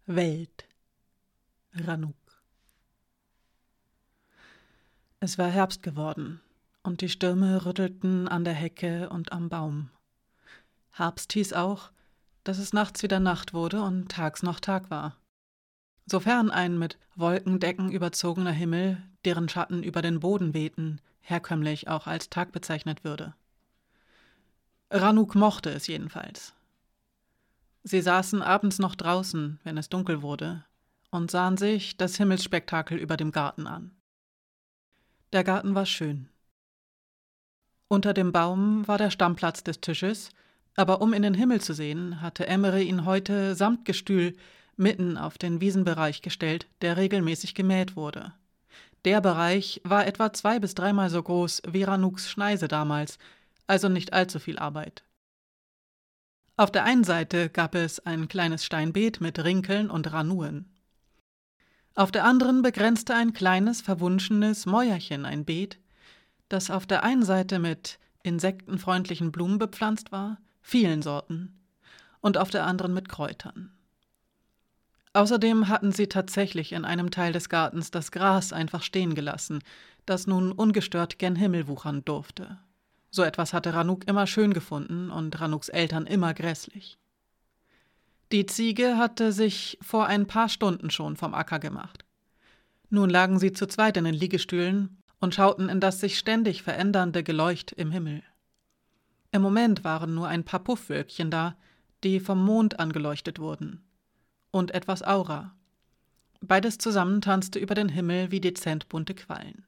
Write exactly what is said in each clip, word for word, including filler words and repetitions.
Welt. Ranuk. Es war Herbst geworden, und die Stürme rüttelten an der Hecke und am Baum. Herbst hieß auch, dass es nachts wieder Nacht wurde und tags noch Tag war. Sofern ein mit Wolkendecken überzogener Himmel, deren Schatten über den Boden wehten, herkömmlich auch als Tag bezeichnet würde. Ranuk mochte es jedenfalls. Sie saßen abends noch draußen, wenn es dunkel wurde, und sahen sich das Himmelsspektakel über dem Garten an. Der Garten war schön. Unter dem Baum war der Stammplatz des Tisches, aber um in den Himmel zu sehen, hatte Emre ihn heute samt Gestühl mitten auf den Wiesenbereich gestellt, der regelmäßig gemäht wurde. Der Bereich war etwa zwei- bis dreimal so groß wie Ranuks Schneise damals, also nicht allzu viel Arbeit. Auf der einen Seite gab es ein kleines Steinbeet mit Rinkeln und Ranuen. Auf der anderen begrenzte ein kleines, verwunschenes Mäuerchen ein Beet, das auf der einen Seite mit insektenfreundlichen Blumen bepflanzt war, vielen Sorten, und auf der anderen mit Kräutern. Außerdem hatten sie tatsächlich in einem Teil des Gartens das Gras einfach stehen gelassen, das nun ungestört gen Himmel wuchern durfte. So etwas hatte Ranuk immer schön gefunden und Ranuks Eltern immer grässlich. Die Ziege hatte sich vor ein paar Stunden schon vom Acker gemacht. Nun lagen sie zu zweit in den Liegestühlen und schauten in das sich ständig verändernde Geleucht im Himmel. Im Moment waren nur ein paar Puffwölkchen da, die vom Mond angeleuchtet wurden. Und etwas Aura. Beides zusammen tanzte über den Himmel wie dezent bunte Quallen.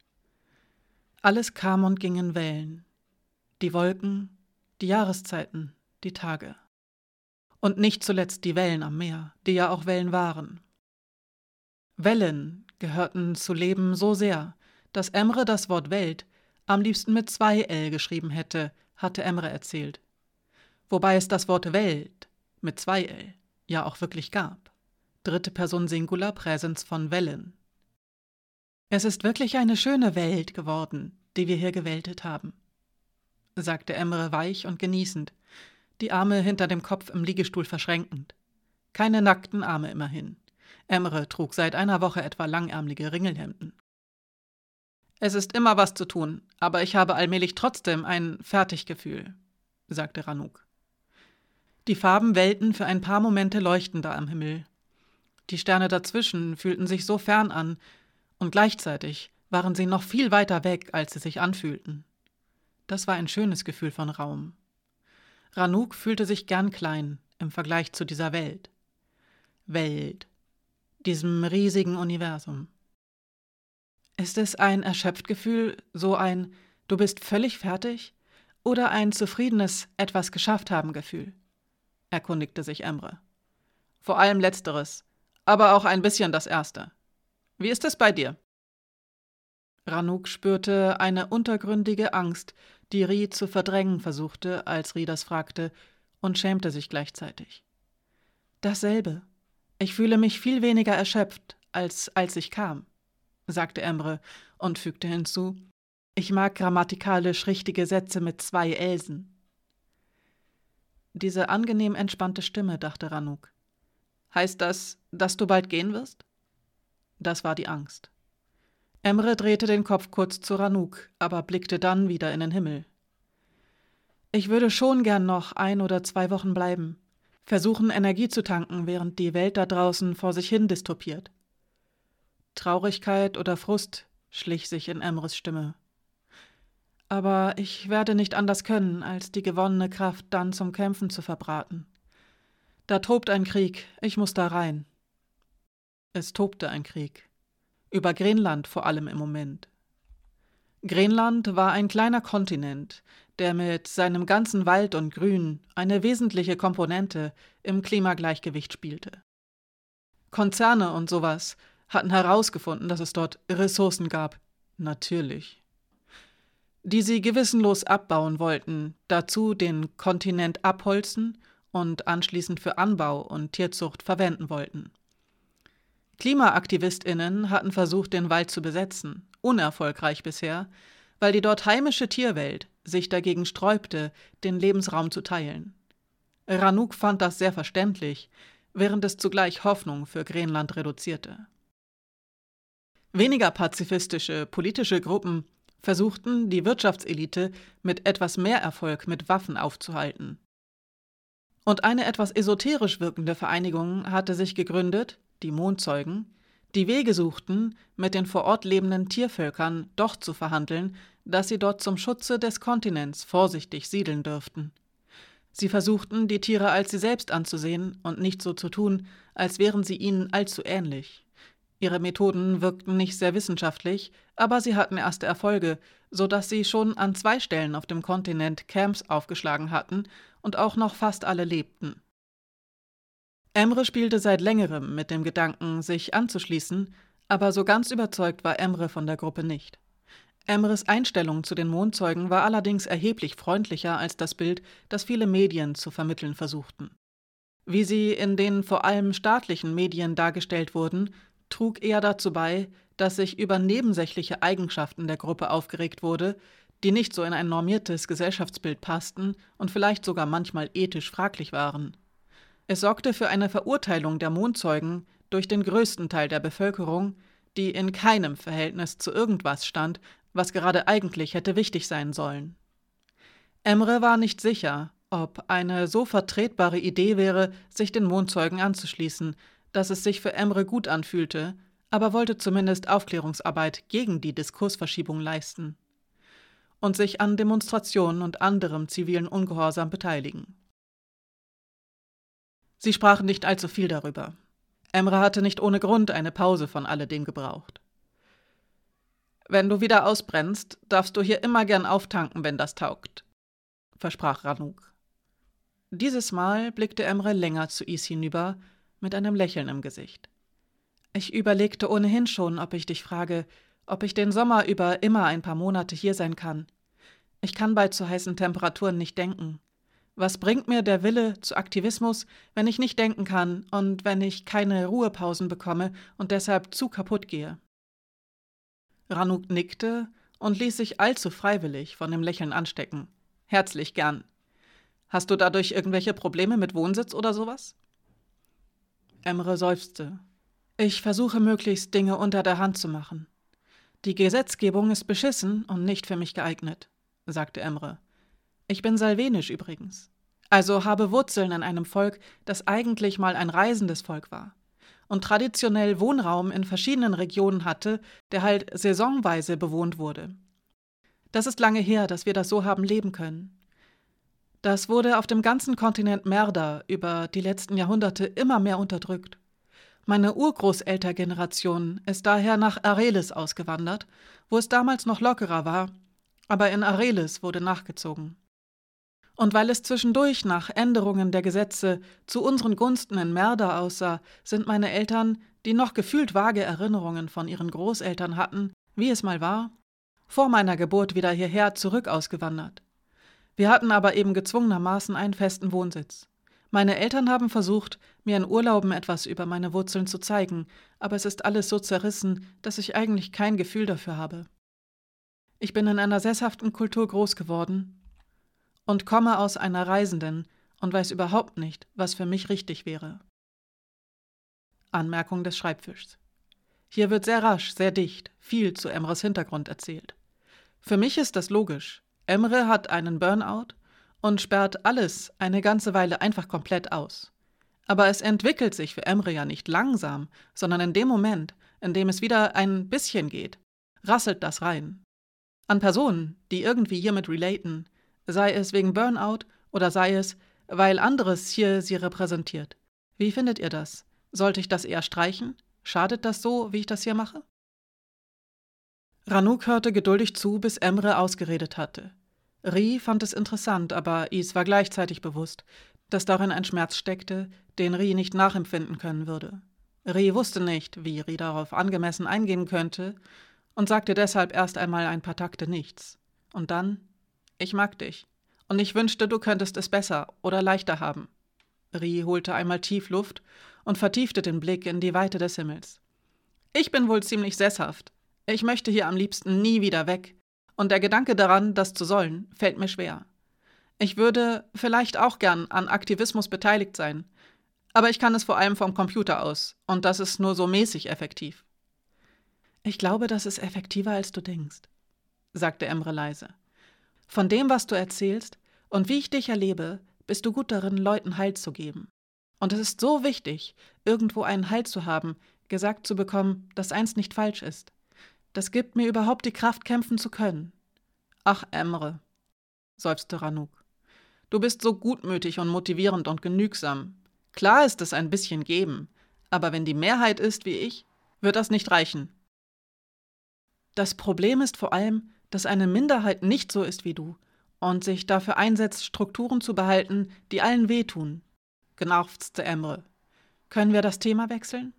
Alles kam und ging in Wellen. Die Wolken, die Jahreszeiten, die Tage. Und nicht zuletzt die Wellen am Meer, die ja auch Wellen waren. Wellen gehörten zu Leben so sehr, dass Emre das Wort Welt am liebsten mit zwei L geschrieben hätte, hatte Emre erzählt. Wobei es das Wort Welt mit zwei L ja auch wirklich gab. Dritte Person Singular Präsens von Wellen. Es ist wirklich eine schöne Welt geworden, die wir hier gewältet haben, sagte Emre weich und genießend, die Arme hinter dem Kopf im Liegestuhl verschränkend. Keine nackten Arme immerhin. Emre trug seit einer Woche etwa langärmelige Ringelhemden. Es ist immer was zu tun, aber ich habe allmählich trotzdem ein Fertiggefühl, sagte Ranuk. Die Farben wellten für ein paar Momente leuchtender am Himmel. Die Sterne dazwischen fühlten sich so fern an, und gleichzeitig waren sie noch viel weiter weg, als sie sich anfühlten. Das war ein schönes Gefühl von Raum. Ranuk fühlte sich gern klein im Vergleich zu dieser Welt. Welt, diesem riesigen Universum. Ist es ein erschöpft Gefühl, so ein »Du bist völlig fertig« oder ein zufriedenes »Etwas geschafft haben« Gefühl? Erkundigte sich Emre. Vor allem Letzteres, aber auch ein bisschen das Erste. Wie ist es bei dir? Ranuk spürte eine untergründige Angst, die Ri zu verdrängen versuchte, als Ri das fragte, und schämte sich gleichzeitig. Dasselbe. Ich fühle mich viel weniger erschöpft, als als ich kam, sagte Emre und fügte hinzu, ich mag grammatikalisch richtige Sätze mit zwei Elsen. Diese angenehm entspannte Stimme, dachte Ranuk. Heißt das, dass du bald gehen wirst? Das war die Angst. Emre drehte den Kopf kurz zu Ranuk, aber blickte dann wieder in den Himmel. Ich würde schon gern noch ein oder zwei Wochen bleiben, versuchen Energie zu tanken, während die Welt da draußen vor sich hin dystopiert. Traurigkeit oder Frust schlich sich in Emres Stimme. Aber ich werde nicht anders können, als die gewonnene Kraft dann zum Kämpfen zu verbraten. Da tobt ein Krieg, ich muss da rein. Es tobte ein Krieg. Über Grönland vor allem im Moment. Grönland war ein kleiner Kontinent, der mit seinem ganzen Wald und Grün eine wesentliche Komponente im Klimagleichgewicht spielte. Konzerne und sowas hatten herausgefunden, dass es dort Ressourcen gab, natürlich, die sie gewissenlos abbauen wollten, dazu den Kontinent abholzen und anschließend für Anbau und Tierzucht verwenden wollten. KlimaaktivistInnen hatten versucht, den Wald zu besetzen, unerfolgreich bisher, weil die dort heimische Tierwelt sich dagegen sträubte, den Lebensraum zu teilen. Ranuk fand das sehr verständlich, während es zugleich Hoffnung für Greenland reduzierte. Weniger pazifistische politische Gruppen versuchten, die Wirtschaftselite mit etwas mehr Erfolg mit Waffen aufzuhalten. Und eine etwas esoterisch wirkende Vereinigung hatte sich gegründet, die Mondzeugen, die Wege suchten, mit den vor Ort lebenden Tiervölkern doch zu verhandeln, dass sie dort zum Schutze des Kontinents vorsichtig siedeln dürften. Sie versuchten, die Tiere als sie selbst anzusehen und nicht so zu tun, als wären sie ihnen allzu ähnlich. Ihre Methoden wirkten nicht sehr wissenschaftlich, aber sie hatten erste Erfolge, so dass sie schon an zwei Stellen auf dem Kontinent Camps aufgeschlagen hatten und auch noch fast alle lebten. Emre spielte seit längerem mit dem Gedanken, sich anzuschließen, aber so ganz überzeugt war Emre von der Gruppe nicht. Emres Einstellung zu den Mondzeugen war allerdings erheblich freundlicher als das Bild, das viele Medien zu vermitteln versuchten. Wie sie in den vor allem staatlichen Medien dargestellt wurden, trug eher dazu bei, dass sich über nebensächliche Eigenschaften der Gruppe aufgeregt wurde, die nicht so in ein normiertes Gesellschaftsbild passten und vielleicht sogar manchmal ethisch fraglich waren. Es sorgte für eine Verurteilung der Mondzeugen durch den größten Teil der Bevölkerung, die in keinem Verhältnis zu irgendwas stand, was gerade eigentlich hätte wichtig sein sollen. Emre war nicht sicher, ob eine so vertretbare Idee wäre, sich den Mondzeugen anzuschließen, dass es sich für Emre gut anfühlte, aber wollte zumindest Aufklärungsarbeit gegen die Diskursverschiebung leisten und sich an Demonstrationen und anderem zivilen Ungehorsam beteiligen. Sie sprachen nicht allzu viel darüber. Emre hatte nicht ohne Grund eine Pause von alledem gebraucht. »Wenn du wieder ausbrennst, darfst du hier immer gern auftanken, wenn das taugt«, versprach Ranuk. Dieses Mal blickte Emre länger zu Is hinüber, mit einem Lächeln im Gesicht. »Ich überlegte ohnehin schon, ob ich dich frage, ob ich den Sommer über immer ein paar Monate hier sein kann. Ich kann bei zu heißen Temperaturen nicht denken. Was bringt mir der Wille zu Aktivismus, wenn ich nicht denken kann und wenn ich keine Ruhepausen bekomme und deshalb zu kaputt gehe?« Ranuk nickte und ließ sich allzu freiwillig von dem Lächeln anstecken. »Herzlich gern. Hast du dadurch irgendwelche Probleme mit Wohnsitz oder sowas?« Emre seufzte. »Ich versuche möglichst Dinge unter der Hand zu machen. Die Gesetzgebung ist beschissen und nicht für mich geeignet«, sagte Emre. »Ich bin salvenisch übrigens, also habe Wurzeln in einem Volk, das eigentlich mal ein reisendes Volk war und traditionell Wohnraum in verschiedenen Regionen hatte, der halt saisonweise bewohnt wurde. Das ist lange her, dass wir das so haben leben können. Das wurde auf dem ganzen Kontinent Merda über die letzten Jahrhunderte immer mehr unterdrückt. Meine Urgroßelterngeneration ist daher nach Arelis ausgewandert, wo es damals noch lockerer war, aber in Arelis wurde nachgezogen. Und weil es zwischendurch nach Änderungen der Gesetze zu unseren Gunsten in Merda aussah, sind meine Eltern, die noch gefühlt vage Erinnerungen von ihren Großeltern hatten, wie es mal war, vor meiner Geburt wieder hierher zurück ausgewandert. Wir hatten aber eben gezwungenermaßen einen festen Wohnsitz. Meine Eltern haben versucht, mir in Urlauben etwas über meine Wurzeln zu zeigen, aber es ist alles so zerrissen, dass ich eigentlich kein Gefühl dafür habe. Ich bin in einer sesshaften Kultur groß geworden und komme aus einer Reisenden und weiß überhaupt nicht, was für mich richtig wäre.« Anmerkung des Schreibfischs. Hier wird sehr rasch, sehr dicht, viel zu Emres Hintergrund erzählt. Für mich ist das logisch. Emre hat einen Burnout und sperrt alles eine ganze Weile einfach komplett aus. Aber es entwickelt sich für Emre ja nicht langsam, sondern in dem Moment, in dem es wieder ein bisschen geht, rasselt das rein. An Personen, die irgendwie hiermit relaten, sei es wegen Burnout oder sei es, weil anderes hier sie repräsentiert. Wie findet ihr das? Sollte ich das eher streichen? Schadet das so, wie ich das hier mache? Ranuk hörte geduldig zu, bis Emre ausgeredet hatte. Ri fand es interessant, aber Is war gleichzeitig bewusst, dass darin ein Schmerz steckte, den Ri nicht nachempfinden können würde. Ri wusste nicht, wie Ri darauf angemessen eingehen könnte und sagte deshalb erst einmal ein paar Takte nichts. Und dann: »Ich mag dich und ich wünschte, du könntest es besser oder leichter haben.« Ri holte einmal tief Luft und vertiefte den Blick in die Weite des Himmels. »Ich bin wohl ziemlich sesshaft. Ich möchte hier am liebsten nie wieder weg. Und der Gedanke daran, das zu sollen, fällt mir schwer. Ich würde vielleicht auch gern an Aktivismus beteiligt sein, Aber ich kann es vor allem vom Computer aus. Und das ist nur so mäßig effektiv. Ich glaube, das ist effektiver, als du denkst, sagte Emre leise. Von dem, was du erzählst und wie ich dich erlebe, bist du gut darin, Leuten Halt zu geben. Und es ist so wichtig, irgendwo einen Halt zu haben, gesagt zu bekommen, dass eins nicht falsch ist. Das gibt mir überhaupt die Kraft, kämpfen zu können. Ach, Emre, seufzte Ranuk. Du bist so gutmütig und motivierend und genügsam. Klar ist es ein bisschen geben, aber wenn die Mehrheit ist wie ich, wird das nicht reichen. Das Problem ist vor allem, dass eine Minderheit nicht so ist wie du und sich dafür einsetzt, Strukturen zu behalten, die allen wehtun, genervte Emre. Können wir das Thema wechseln?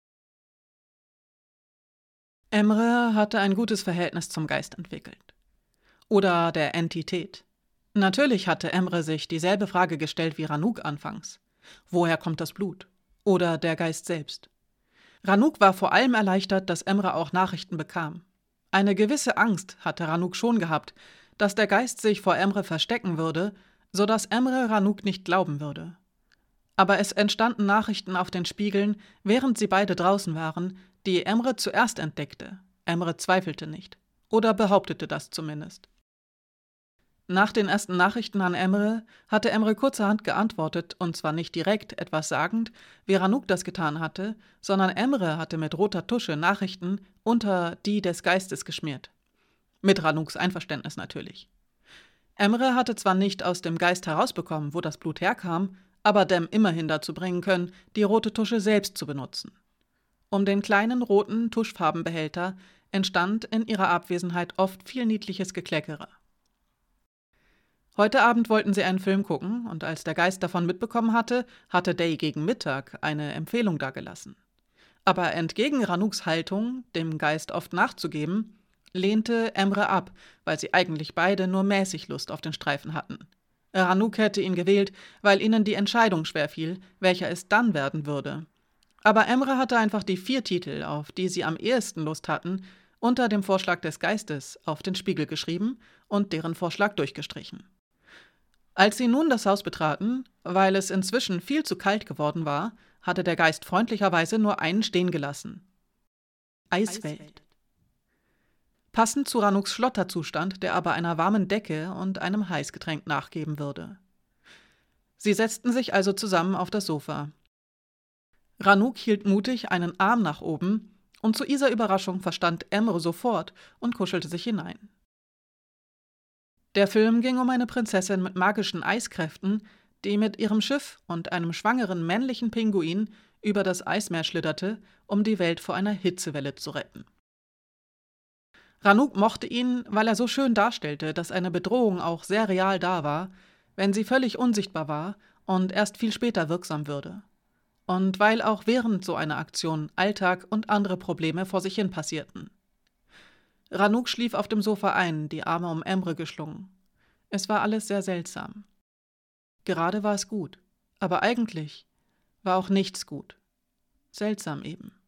Emre hatte ein gutes Verhältnis zum Geist entwickelt. Oder der Entität. Natürlich hatte Emre sich dieselbe Frage gestellt wie Ranuk anfangs. Woher kommt das Blut? Oder der Geist selbst? Ranuk war vor allem erleichtert, dass Emre auch Nachrichten bekam. Eine gewisse Angst hatte Ranuk schon gehabt, dass der Geist sich vor Emre verstecken würde, sodass Emre Ranuk nicht glauben würde. Aber es entstanden Nachrichten auf den Spiegeln, während sie beide draußen waren, die Emre zuerst entdeckte. Emre zweifelte nicht. Oder behauptete das zumindest. Nach den ersten Nachrichten an Emre hatte Emre kurzerhand geantwortet, und zwar nicht direkt etwas sagend, wie Ranuk das getan hatte, sondern Emre hatte mit roter Tusche Nachrichten unter die des Geistes geschmiert. Mit Ranuks Einverständnis natürlich. Emre hatte zwar nicht aus dem Geist herausbekommen, wo das Blut herkam, aber Dem immerhin dazu bringen können, die rote Tusche selbst zu benutzen. Um den kleinen roten Tuschfarbenbehälter entstand in ihrer Abwesenheit oft viel niedliches Gekleckere. Heute Abend wollten sie einen Film gucken, und als der Geist davon mitbekommen hatte, hatte Day gegen Mittag eine Empfehlung dagelassen. Aber entgegen Ranuks Haltung, dem Geist oft nachzugeben, lehnte Emre ab, weil sie eigentlich beide nur mäßig Lust auf den Streifen hatten. Ranuk hätte ihn gewählt, weil ihnen die Entscheidung schwerfiel, welcher es dann werden würde. Aber Emre hatte einfach die vier Titel, auf die sie am ehesten Lust hatten, unter dem Vorschlag des Geistes auf den Spiegel geschrieben und deren Vorschlag durchgestrichen. Als sie nun das Haus betraten, weil es inzwischen viel zu kalt geworden war, hatte der Geist freundlicherweise nur einen stehen gelassen. Eiswelt. Passend zu Ranuks Schlotterzustand, der aber einer warmen Decke und einem Heißgetränk nachgeben würde. Sie setzten sich also zusammen auf das Sofa. Ranuk hielt mutig einen Arm nach oben, und zu dieser Überraschung verstand Emre sofort und kuschelte sich hinein. Der Film ging um eine Prinzessin mit magischen Eiskräften, die mit ihrem Schiff und einem schwangeren männlichen Pinguin über das Eismeer schlitterte, um die Welt vor einer Hitzewelle zu retten. Ranuk mochte ihn, weil er so schön darstellte, dass eine Bedrohung auch sehr real da war, wenn sie völlig unsichtbar war und erst viel später wirksam würde. Und weil auch während so einer Aktion Alltag und andere Probleme vor sich hin passierten. Ranuk schlief auf dem Sofa ein, die Arme um Emre geschlungen. Es war alles sehr seltsam. Gerade war es gut, aber eigentlich war auch nichts gut. Seltsam eben.